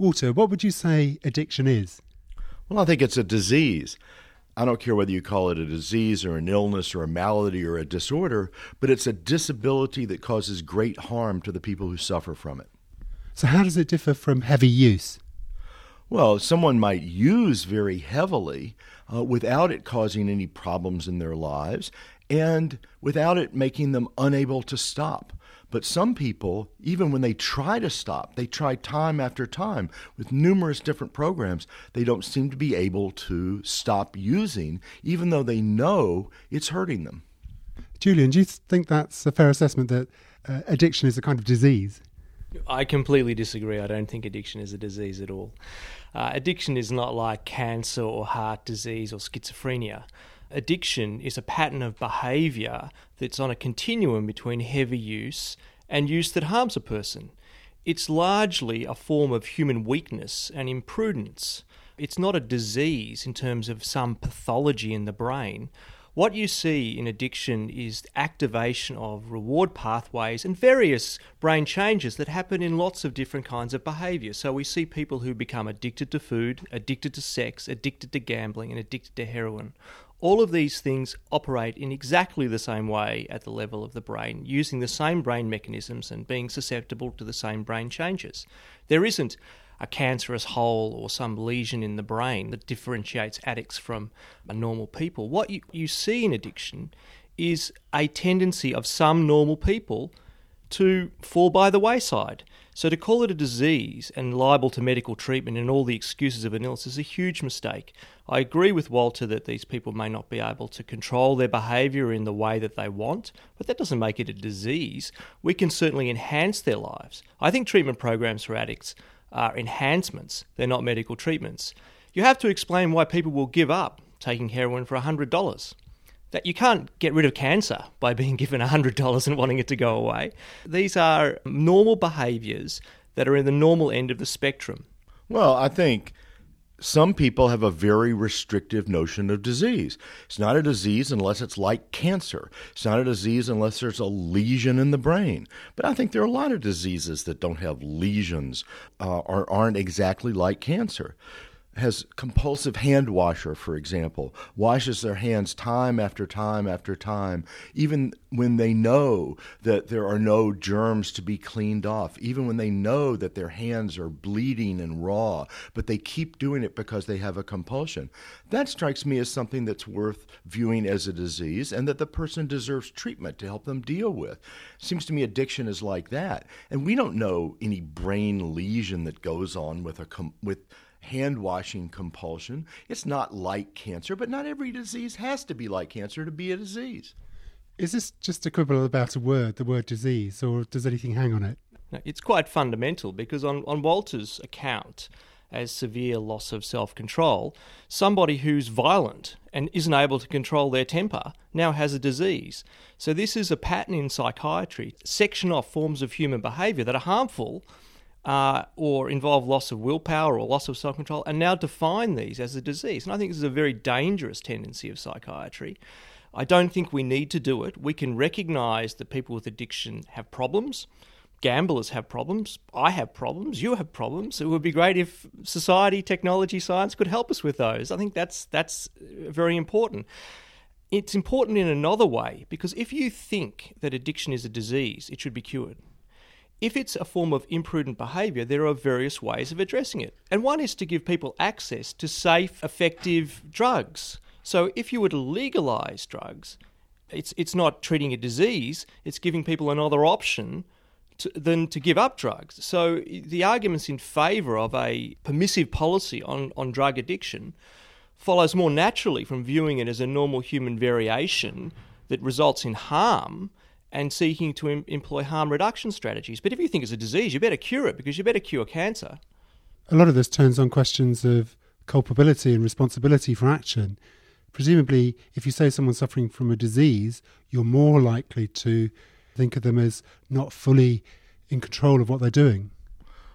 Walter, what would you say addiction is? Well, I think it's a disease. I don't care whether you call it a disease or an illness or a malady or a disorder, but it's a disability that causes great harm to the people who suffer from it. So how does it differ from heavy use? Well, someone might use very heavily without it causing any problems in their lives and without it making them unable to stop. But some people, even when they try to stop, they try time after time with numerous different programs, they don't seem to be able to stop using, even though they know it's hurting them. Julian, do you think that's a fair assessment that addiction is a kind of disease? I completely disagree. I don't think addiction is a disease at all. Addiction is not like cancer or heart disease or schizophrenia. Addiction is a pattern of behaviour that's on a continuum between heavy use and use that harms a person. It's largely a form of human weakness and imprudence. It's not a disease in terms of some pathology in the brain. What you see in addiction is activation of reward pathways and various brain changes that happen in lots of different kinds of behaviour. So we see people who become addicted to food, addicted to sex, addicted to gambling and addicted to heroin. All of these things operate in exactly the same way at the level of the brain, using the same brain mechanisms and being susceptible to the same brain changes. There isn't a cancerous hole or some lesion in the brain that differentiates addicts from normal people. What you see in addiction is a tendency of some normal people to fall by the wayside. So to call it a disease and liable to medical treatment and all the excuses of an illness is a huge mistake. I agree with Walter that these people may not be able to control their behaviour in the way that they want, but that doesn't make it a disease. We can certainly enhance their lives. I think treatment programs for addicts are enhancements. They're not medical treatments. You have to explain why people will give up taking heroin for $100. That you can't get rid of cancer by being given $100 and wanting it to go away. These are normal behaviours that are in the normal end of the spectrum. Well, I think some people have a very restrictive notion of disease. It's not a disease unless it's like cancer. It's not a disease unless there's a lesion in the brain. But I think there are a lot of diseases that don't have lesions or aren't exactly like cancer. Has compulsive hand washer, for example, washes their hands time after time after time, even when they know that there are no germs to be cleaned off, even when they know that their hands are bleeding and raw, but they keep doing it because they have a compulsion. That strikes me as something that's worth viewing as a disease and that the person deserves treatment to help them deal with. Seems to me addiction is like that. And we don't know any brain lesion that goes on with hand-washing compulsion. It's not like cancer, but not every disease has to be like cancer to be a disease. Is this just a quibble about a word, the word disease, or does anything hang on it? No, it's quite fundamental because on Walter's account, as severe loss of self-control, somebody who's violent and isn't able to control their temper now has a disease. So this is a pattern in psychiatry, section off forms of human behaviour that are harmful or involve loss of willpower or loss of self-control, and now define these as a disease. And I think this is a very dangerous tendency of psychiatry. I don't think we need to do it. We can recognise that people with addiction have problems. Gamblers have problems. I have problems. You have problems. It would be great if society, technology, science could help us with those. I think that's very important. It's important in another way, because if you think that addiction is a disease, it should be cured. If it's a form of imprudent behaviour, there are various ways of addressing it. And one is to give people access to safe, effective drugs. So if you were to legalise drugs, it's not treating a disease, it's giving people another option than to give up drugs. So the arguments in favour of a permissive policy on drug addiction follows more naturally from viewing it as a normal human variation that results in harm and seeking to employ harm reduction strategies. But if you think it's a disease, you better cure it, because you better cure cancer. A lot of this turns on questions of culpability and responsibility for action. Presumably, if you say someone's suffering from a disease, you're more likely to think of them as not fully in control of what they're doing.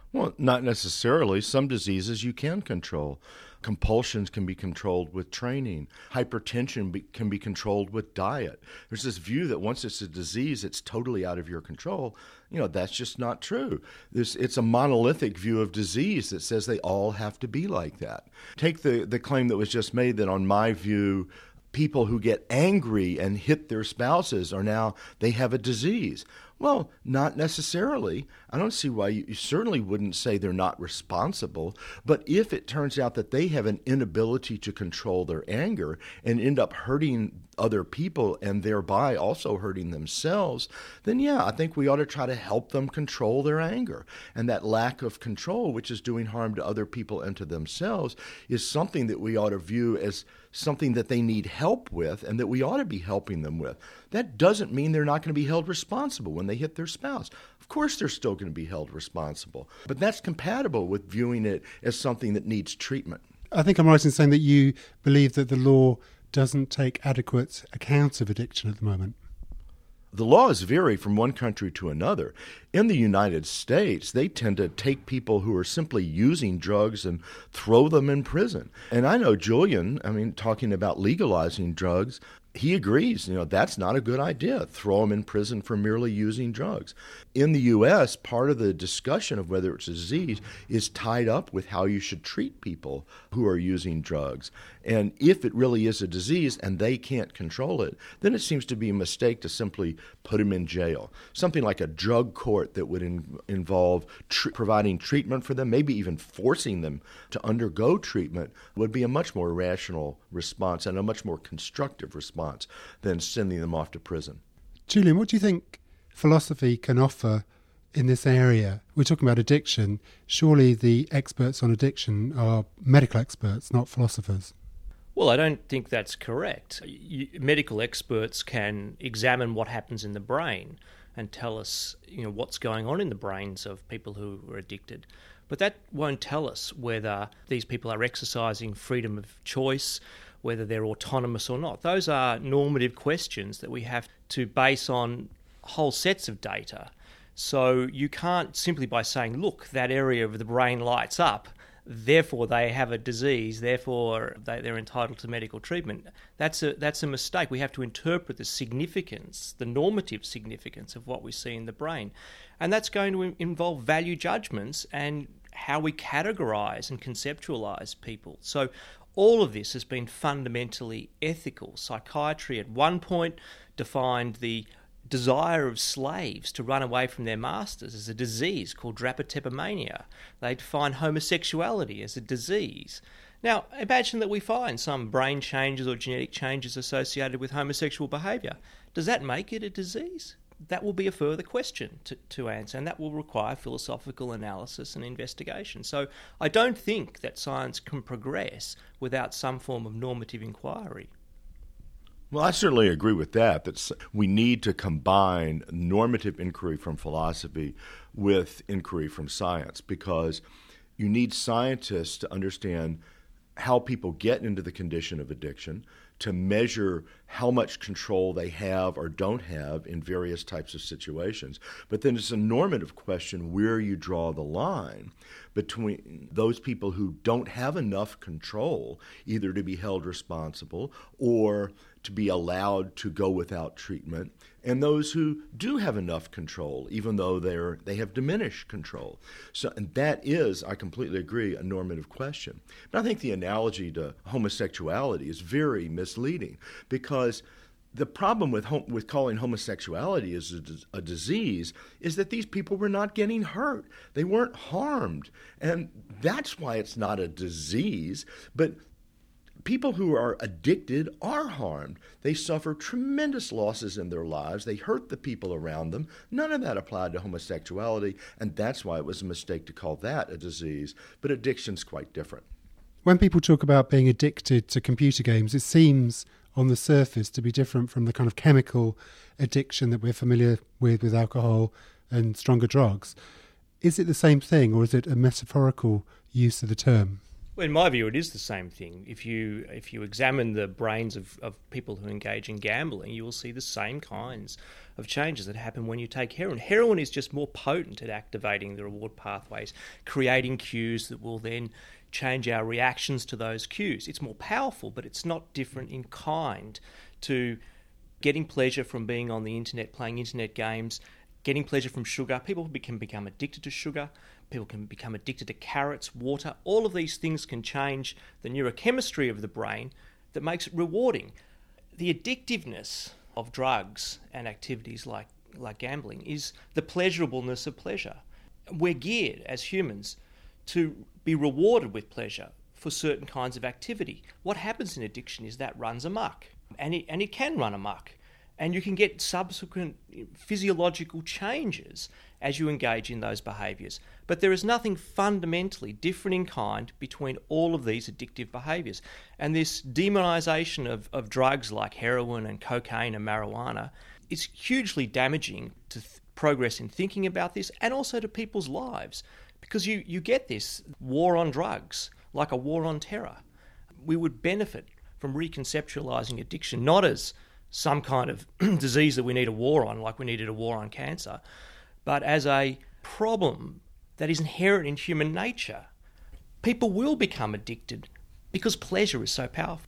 Well, not necessarily. Some diseases you can control. Compulsions can be controlled with training. Hypertension can be controlled with diet. There's this view that once it's a disease, it's totally out of your control. That's just not true. It's a monolithic view of disease that says they all have to be like that. Take the claim that was just made that, on my view, people who get angry and hit their spouses they have a disease. Well, not necessarily. I don't see why you certainly wouldn't say they're not responsible. But if it turns out that they have an inability to control their anger and end up hurting other people and thereby also hurting themselves, then yeah, I think we ought to try to help them control their anger. And that lack of control, which is doing harm to other people and to themselves, is something that we ought to view as something that they need help with and that we ought to be helping them with. That doesn't mean they're not going to be held responsible when they hit their spouse. Of course they're still going to be held responsible, but that's compatible with viewing it as something that needs treatment. I think I'm right in saying that you believe that the law doesn't take adequate account of addiction at the moment. The laws vary from one country to another. In the United States, they tend to take people who are simply using drugs and throw them in prison. And I know Julian, talking about legalizing drugs, he agrees, that's not a good idea. Throw them in prison for merely using drugs. In the U.S., part of the discussion of whether it's a disease is tied up with how you should treat people who are using drugs. And if it really is a disease and they can't control it, then it seems to be a mistake to simply put them in jail. Something like a drug court that would involve providing treatment for them, maybe even forcing them to undergo treatment, would be a much more rational response and a much more constructive response than sending them off to prison. Julian, what do you think philosophy can offer in this area? We're talking about addiction. Surely the experts on addiction are medical experts, not philosophers. Well, I don't think that's correct. Medical experts can examine what happens in the brain and tell us, what's going on in the brains of people who are addicted. But that won't tell us whether these people are exercising freedom of choice, whether they're autonomous or not. Those are normative questions that we have to base on whole sets of data. So you can't simply by saying, look, that area of the brain lights up, therefore they have a disease, therefore they're entitled to medical treatment. That's a mistake. We have to interpret the significance, the normative significance of what we see in the brain. And that's going to involve value judgments and how we categorise and conceptualise people. So all of this has been fundamentally ethical. Psychiatry at one point defined the desire of slaves to run away from their masters as a disease called drapetomania. They define homosexuality as a disease. Now, imagine that we find some brain changes or genetic changes associated with homosexual behaviour. Does that make it a disease? That will be a further question to answer, and that will require philosophical analysis and investigation. So I don't think that science can progress without some form of normative inquiry. Well, I certainly agree with that we need to combine normative inquiry from philosophy with inquiry from science, because you need scientists to understand how people get into the condition of addiction, to measure how much control they have or don't have in various types of situations. But then it's a normative question where you draw the line between those people who don't have enough control, either to be held responsible or to be allowed to go without treatment, and those who do have enough control, even though they have diminished control. So, and that is, I completely agree, a normative question. But I think the analogy to homosexuality is very misleading, because the problem with calling homosexuality as a disease is that these people were not getting hurt. They weren't harmed. And that's why it's not a disease. But people who are addicted are harmed. They suffer tremendous losses in their lives. They hurt the people around them. None of that applied to homosexuality, and that's why it was a mistake to call that a disease. But addiction's quite different. When people talk about being addicted to computer games, it seems on the surface to be different from the kind of chemical addiction that we're familiar with alcohol and stronger drugs. Is it the same thing, or is it a metaphorical use of the term? Well, in my view, it is the same thing. If you examine the brains of people who engage in gambling, you will see the same kinds of changes that happen when you take heroin. Heroin is just more potent at activating the reward pathways, creating cues that will then change our reactions to those cues. It's more powerful, but it's not different in kind to getting pleasure from being on the internet, playing internet games, getting pleasure from sugar. People can become addicted to sugar. People can become addicted to carrots, water. All of these things can change the neurochemistry of the brain that makes it rewarding. The addictiveness of drugs and activities like gambling is the pleasurableness of pleasure. We're geared as humans to be rewarded with pleasure for certain kinds of activity. What happens in addiction is that runs amok, and it can run amok. And you can get subsequent physiological changes as you engage in those behaviours. But there is nothing fundamentally different in kind between all of these addictive behaviours. And this demonisation of drugs like heroin and cocaine and marijuana is hugely damaging to progress in thinking about this and also to people's lives. Because you get this war on drugs, like a war on terror. We would benefit from reconceptualising addiction, not as some kind of disease that we need a war on, like we needed a war on cancer, but as a problem that is inherent in human nature. People will become addicted because pleasure is so powerful.